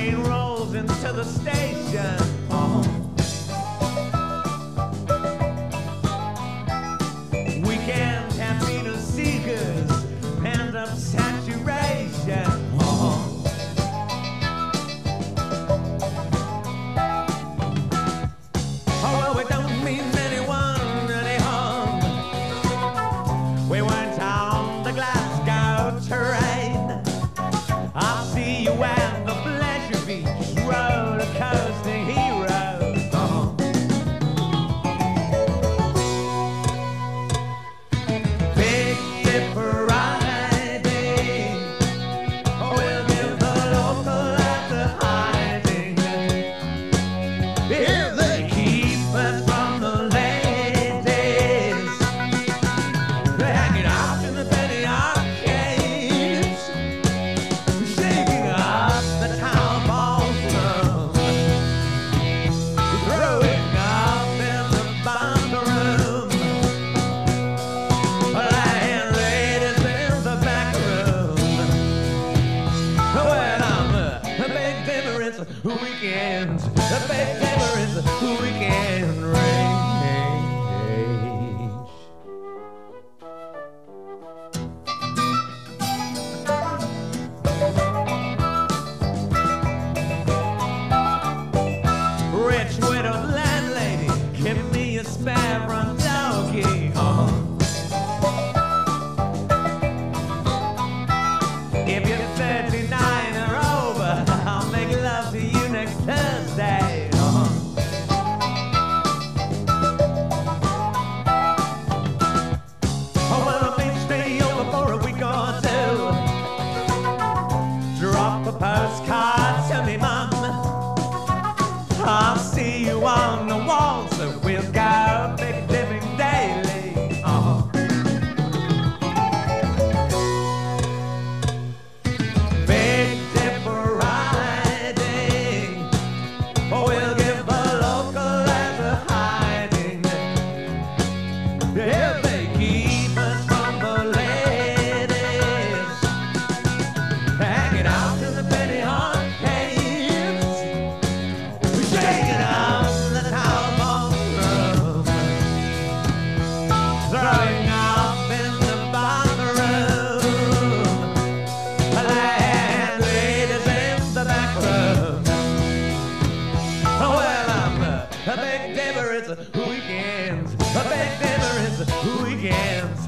train rolls into the station. Weekend happiness seekers, pent up saturation. Oh, well, we don't mean anyone any harm. We went on the Glasgow train. I'll see you at the Pleasure Beach roller coaster hero. Big Dipper riding. We'll give the local at the hiding. If they keep us from the ladies, they're hanging out in the penny arcades, shaking up the town ballroom, throwing up in the ballroom, lying ladies in the back room. Well, I'm the big difference weekend, the big difference weekend range. Rich widow landlady, give me a spare front doggy. If you're 39 or over, I'll make love to you next Thursday. Oh, well, I may stay over for a week or two. Drop a postcard to me, Mum. I'll see you on the wall, so we'll go big dipping daily. Big Dipper riding. We'll give the local as a hiding. If they keep us from the ladies, hanging out in the penny arcades, shaking up the town ballroom, throwing up in the ballroom, lying ladies in the back room. Well, I'm a big difference weekends, a big difference weekends.